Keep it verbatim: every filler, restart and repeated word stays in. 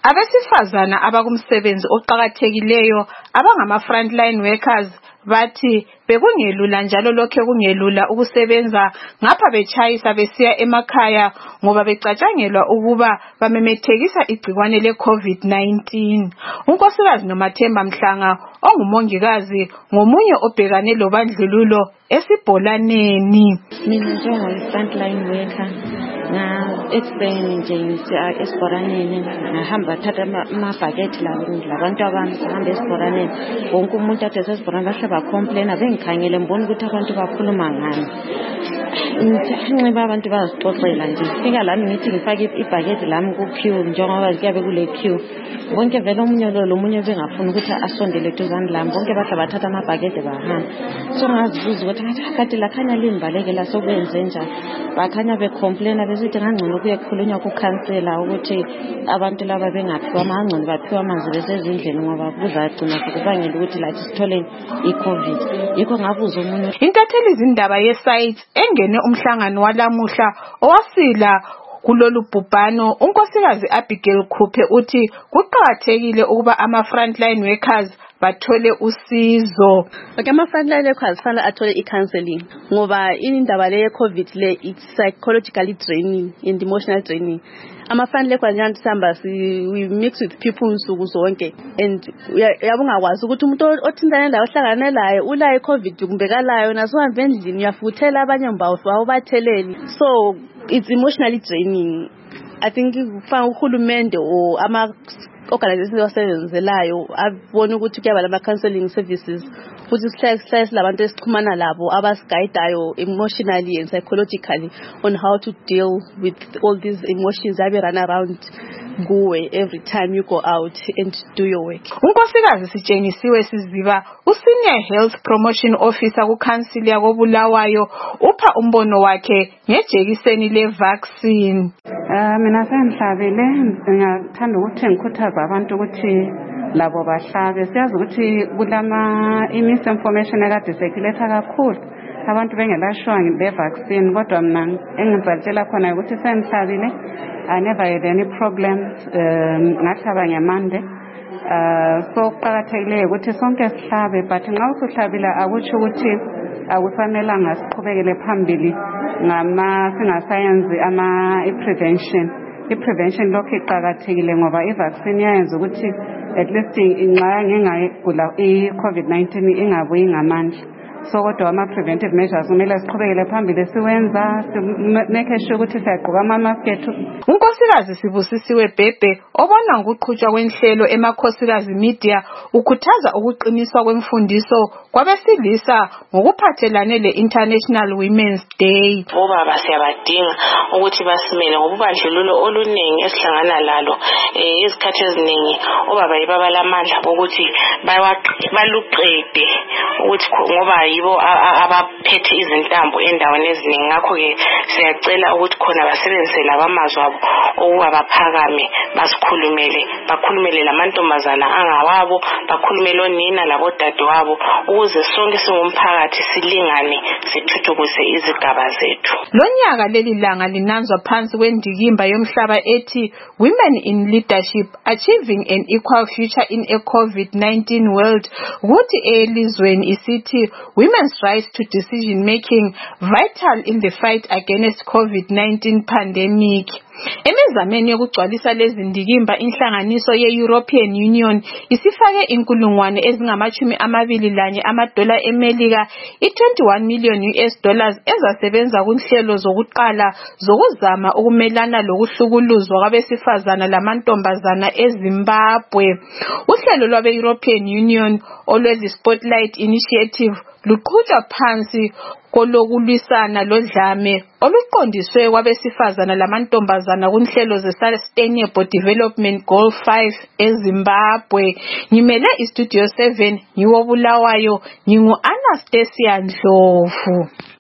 Abesifazana abakumsebenzi oqhakathekileyo abangama frontline workers bathi bekungelula njalo lokho kungelula ukusebenza ngapha betshayisa besiya emakhaya ngoba becatshangelwa ukuba bamemethekisa igcikwane le COVID nineteen. Unkosikazi Nomathemba Mhlanga ongumongikazi ngomunye obhekane lobandlululo esibholaneni. Mina njengo frontline worker nga explain nje ngisiya esibholaneni ngahamba thatha amabhakethi labantu abami sihamba esibholaneni wonke umuntu athi esibholaneni bahle ba complain bengikhangele mbona ukuthi abantu bakhuluma ngani. Ngithi abantu bazixoxela nje fika lami ngithi ngifake ibhakethi lami ku queue njengoba kuyabe kule queue bonke vele omunye lo omunye bengafuna ukuthi asondele duzane lami bonke bahle bathatha amabhakethi bahamba. So ngazibuza ukuthi ngathi lakhanya limbaleke la sokwenze njani bakhanya be complain besithi ngangcono kuyekhulunywa ku councilor ukuthi abantu laba bengaphiwa amangcono baphiwa amanzi besezindleni ngoba kuzagcina kubangela ukuthi lathi sithole iCovid. Yikho ngabuza umunye intatheli izindaba yesite engene umhlangano walamuhla owasila kulolu bhubhano. Unkosikazi Abigail Khuphe uthi kuqhakathekile ukuba ama frontline workers bathole usizo. Okay, ama frontline workers fanele athole i-counseling ngoba indaba le COVID le it's psychologically draining and emotional draining. Ama frontline workers yantisamba we mix with people nsuku zonke and uyabungakwazi ukuthi umuntu othintana layo ohlangana layo ula iCovid kumbe kalayo naso hambe endlini uyafuthela abanye mbawo awubatheleli, so it's emotionally draining. I think kufanele uhulumende or ama organizations wasebenzelayo abone ukuthi kuyaba lama counseling services futhi sihlale labantu esixhumana labo abasiguidayo emotionally and psychologically on how to deal with all these emotions that run around kuwe every time you go out and do your work. Unkosikazi Sitshengisiwe Siziba uSenior Health Promotion Officer kuCouncil yakoBulawayo upha umbono wakhe ngejekiseni le vaccine. Uh, mina sengihlabile ngiyathanda ukuthi ngikhuthaza abantu ukuthi labo bahlabe. Siyazi ukuthi kulama misinformation ekade circulate kakhulu abantu bengelashwa nge vaccine kodwa mina engizatshela khona ukuthi sengihlabile. I never had any problems ngahlaba ngemande. Uh, so kuqhakathekile ukuthi sonke sihlabe but nxa usuhlabile akutsho ukuthi akufanelanga siqhubekele phambili ngama singasayenzi ama i-prevention. I-prevention lokho iqhakathekile ngoba i-vaccine yayenza ukuthi at least inxa ngengayigula i-COVID nineteen ingabuyi ngamandla. So kodwa ama preventive measures kumele siqhubekele phambili siwenza make sure ukuthi siyagqoka ama mask ethu. Unkosikazi Sibusisiwe Bhebhe obona ngokuqhutshwa kwenhlelo emakhosikazi media ukhuthaza ukuqiniswa kwemfundiso kwabesilisa ngokuphathelane le International Women's Day. Obaba siyabadinga ukuthi basimele ngobubandlululo oluningi esihlangana lalo izikhathi eziningi obaba yibaba lamandla ukuthi baluqede ukuthi ngoba yibo abaphethe izintambo endaweni eziningi. Ngakho ke siyacela ukuthi khona basebenzise labamazwi abo okuba baphakame basikhulumele bakhulumele lamantombazana angawabo bakhulumele onina labodadewabo ukuze sonke singumphakathi silingane sithuthukise izigaba zethu. Lonyaka leli langa linanzwa phansi kwendikimba yomhlaba ethi Women in Leadership Achieving an Equal Future in a COVID nineteen World ukuthi elizweni isithi women's rights to decision making vital in the fight against COVID nineteen pandemic. Emizameni yokugcwalisa lezi ndikimba inhlanganiso ye-European Union isifake inkulungwane ezingamachumi amabili lanye amadola eMelika i-twenty-one million U S dollars ezasebenza kunhlelo zokuqala zokuzama ukumelana lokuhlukuluzwa kwabesifazana lamantombazana eZimbabwe. Uhlelo lwabe-European Union olwezi Spotlight Initiative luqhutshwa phansi kolokulwisana lodlame oluqondiswe kwabesifazana lamantombazana kunhlelo ze-Sustainable Development Goal five eZimbabwe. Ngimele iStudio seven ngiwo Bulawayo ngingu Anastasia Ndlovu.